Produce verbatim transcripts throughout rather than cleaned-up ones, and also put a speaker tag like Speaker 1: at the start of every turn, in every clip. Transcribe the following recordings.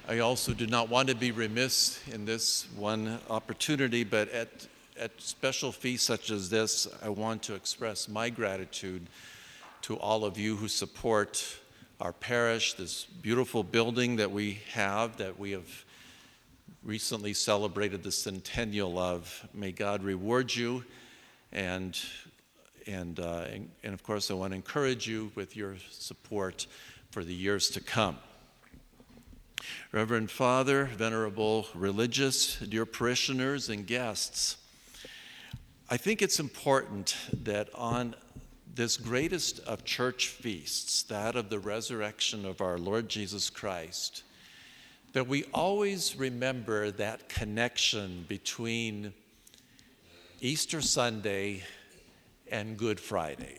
Speaker 1: I also do not want to be remiss in this one opportunity, but at, at special feasts such as this, I want to express my gratitude to all of you who support our parish, this beautiful building that we have, that we have recently celebrated the centennial of. May God reward you, and, and, uh, and, and of course I want to encourage you with your support for the years to come. Reverend Father, venerable religious, dear parishioners and guests, I think it's important that on this greatest of church feasts, that of the resurrection of our Lord Jesus Christ, that we always remember that connection between Easter Sunday and Good Friday.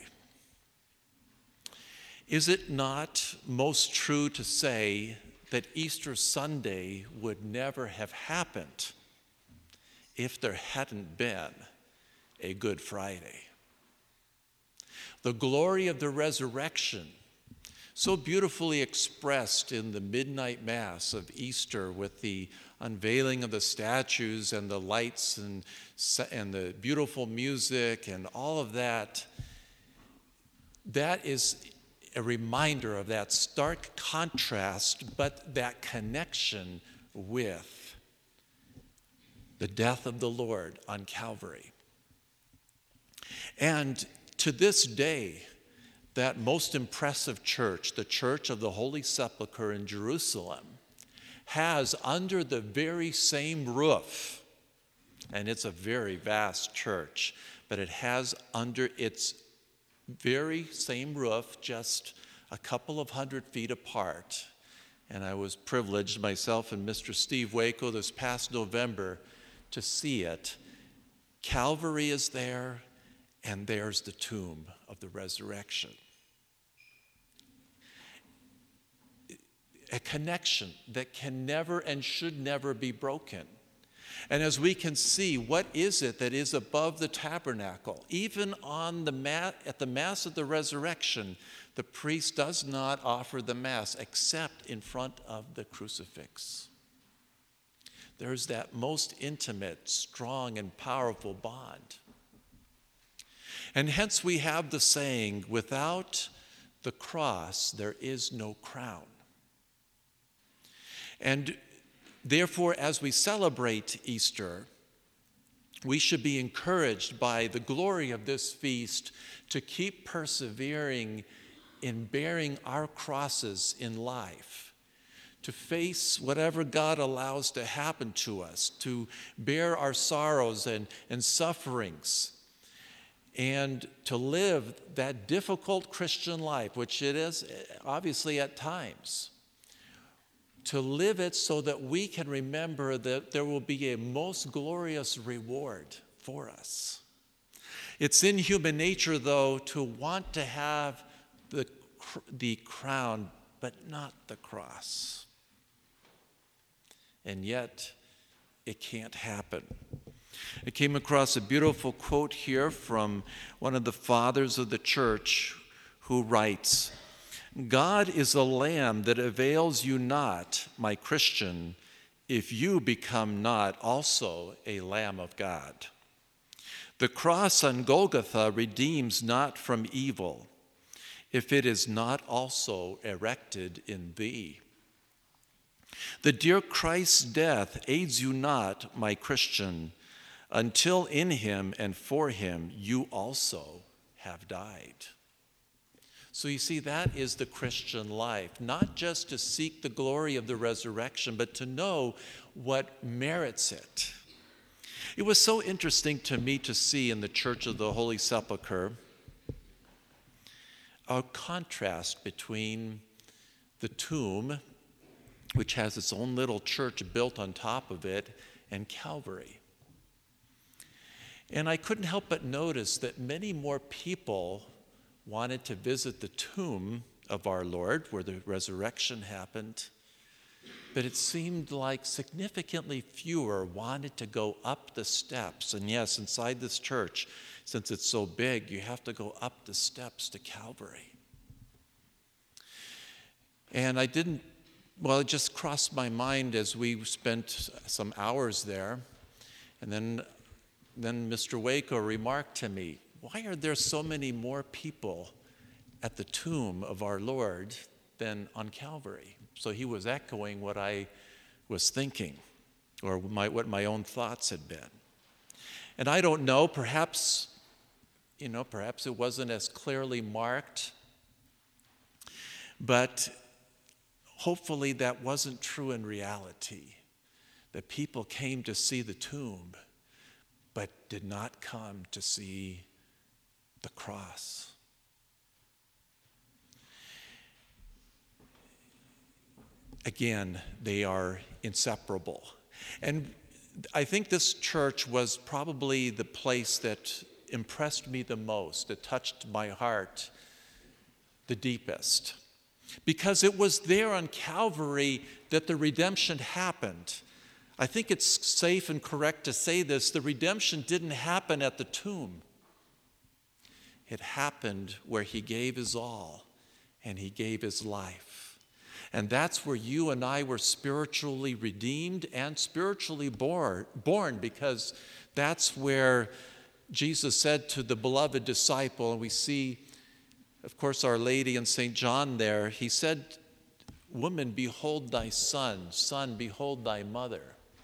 Speaker 1: Is it not most true to say that Easter Sunday would never have happened if there hadn't been a Good Friday? The glory of the resurrection, so beautifully expressed in the midnight mass of Easter with the unveiling of the statues and the lights and, and the beautiful music and all of that, that is a reminder of that stark contrast, but that connection with the death of the Lord on Calvary. And to this day, that most impressive church, the Church of the Holy Sepulchre in Jerusalem, has under the very same roof, and it's a very vast church, but it has under its very same roof, just a couple of hundred feet apart. And I was privileged, myself and Mister Steve Waco, this past November, to see it. Calvary is there, and there's the tomb of the resurrection. A connection that can never and should never be broken. And as we can see, what is it that is above the tabernacle? Even on the mat, at the Mass of the Resurrection, the priest does not offer the Mass except in front of the crucifix. There's that most intimate, strong, and powerful bond. And hence we have the saying, without the cross, there is no crown. And therefore, as we celebrate Easter, we should be encouraged by the glory of this feast to keep persevering in bearing our crosses in life, to face whatever God allows to happen to us, to bear our sorrows and, and sufferings, and to live that difficult Christian life, which it is obviously at times, to live it so that we can remember that there will be a most glorious reward for us. It's in human nature, though, to want to have the, the crown, but not the cross. And yet, it can't happen. I came across a beautiful quote here from one of the fathers of the church who writes, "God is a lamb that avails you not, my Christian, if you become not also a lamb of God. The cross on Golgotha redeems not from evil, if it is not also erected in thee. The dear Christ's death aids you not, my Christian, until in him and for him you also have died." So you see, that is the Christian life, not just to seek the glory of the resurrection, but to know what merits it. It was so interesting to me to see in the Church of the Holy Sepulchre a contrast between the tomb, which has its own little church built on top of it, and Calvary. And I couldn't help but notice that many more people wanted to visit the tomb of our Lord where the resurrection happened, but it seemed like significantly fewer wanted to go up the steps. And yes, inside this church, since it's so big, you have to go up the steps to Calvary. And I didn't well, it just crossed my mind as we spent some hours there. And then, then Mister Waco remarked to me, why are there so many more people at the tomb of our Lord than on Calvary? So he was echoing what I was thinking, or my, what my own thoughts had been. And I don't know, perhaps, you know, perhaps it wasn't as clearly marked, but hopefully that wasn't true in reality, that people came to see the tomb, but did not come to see the cross. Again, they are inseparable. And I think this church was probably the place that impressed me the most, that touched my heart the deepest. Because it was there on Calvary that the redemption happened. I think it's safe and correct to say this. The redemption didn't happen at the tomb. It happened where he gave his all and he gave his life. And that's where you and I were spiritually redeemed and spiritually born, born because that's where Jesus said to the beloved disciple, and we see, of course, Our Lady and Saint John there, he said, woman, behold thy son, son, behold thy mother.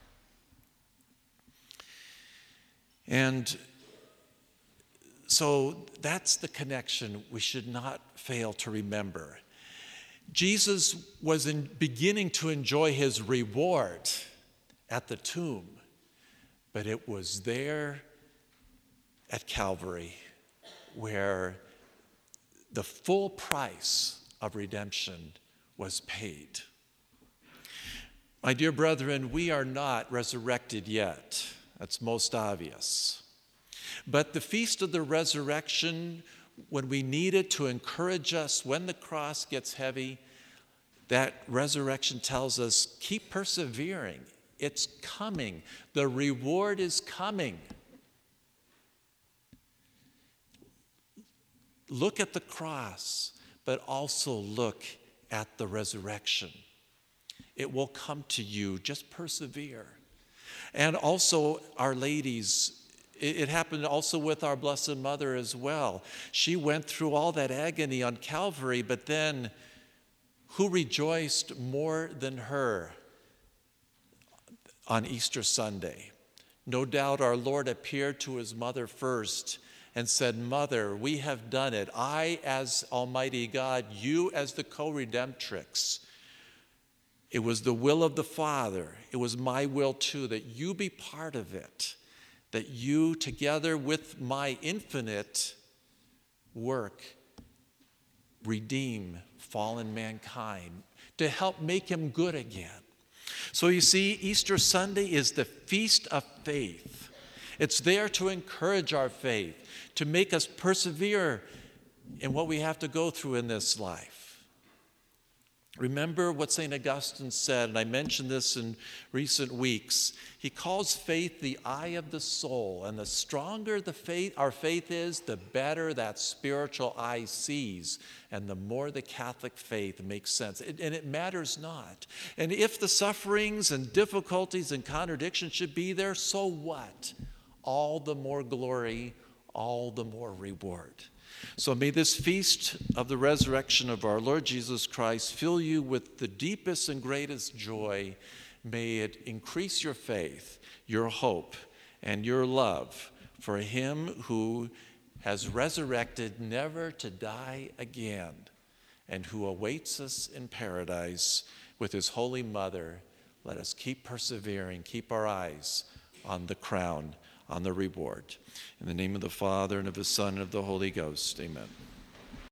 Speaker 1: And so that's the connection we should not fail to remember. Jesus was in beginning to enjoy his reward at the tomb, but it was there at Calvary where the full price of redemption was paid. My dear brethren, we are not resurrected yet. That's most obvious. But the feast of the resurrection, when we need it to encourage us when the cross gets heavy, that resurrection tells us, keep persevering. It's coming. The reward is coming. Look at the cross, but also look at the resurrection. It will come to you. Just persevere. And also, Our Lady's, it happened also with our Blessed Mother as well. She went through all that agony on Calvary, but then who rejoiced more than her on Easter Sunday? No doubt our Lord appeared to his mother first and said, Mother, we have done it. I as Almighty God, you as the co-redemptrix. It was the will of the Father. It was my will too, that you be part of it, that you together with my infinite work redeem fallen mankind, to help make him good again. So you see, Easter Sunday is the feast of faith. It's there to encourage our faith, to make us persevere in what we have to go through in this life. Remember what Saint Augustine said, and I mentioned this in recent weeks. He calls faith the eye of the soul, and the stronger the faith, our faith is, the better that spiritual eye sees, and the more the Catholic faith makes sense. It, and it matters not. And if the sufferings and difficulties and contradictions should be there, so what? All the more glory, all the more reward. So may this feast of the resurrection of our Lord Jesus Christ fill you with the deepest and greatest joy. May it increase your faith, your hope, and your love for him who has resurrected never to die again, and who awaits us in paradise with his holy mother. Let us keep persevering, keep our eyes on the crown, on the reward. In the name of the Father, and of the Son, and of the Holy Ghost, amen.